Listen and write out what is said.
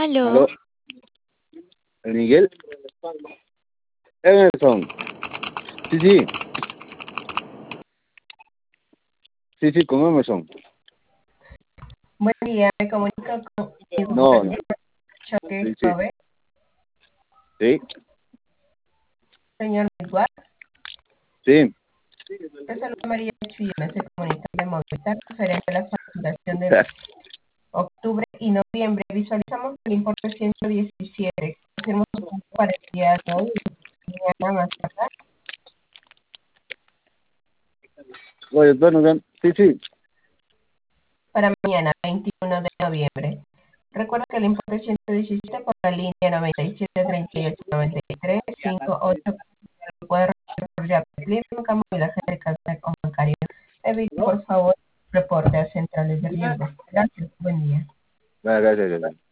Aló, Aló, ¿el Miguel? Emerson. Sí, sí, sí, sí, con Emerson. Buen día, me comunico con No, no, Choque sí, sí, Cove, sí, señor Edward. sí. Te saluda María Chuyona, se comunica de Movistar referente a la facturación de octubre y noviembre. Visualizamos el importe 117. Hacemos un punto para el día de hoy, mañana más tarde. Oye, bueno, sí, sí, Para mañana, 21 de noviembre. Recuerda que el importe 117 por la línea 97389358 lo puede resolver por ya clínica, móvil, de o bancario. Evite, por favor, reporte a centrales de riesgo. Gracias, buen día. gracias, gracias.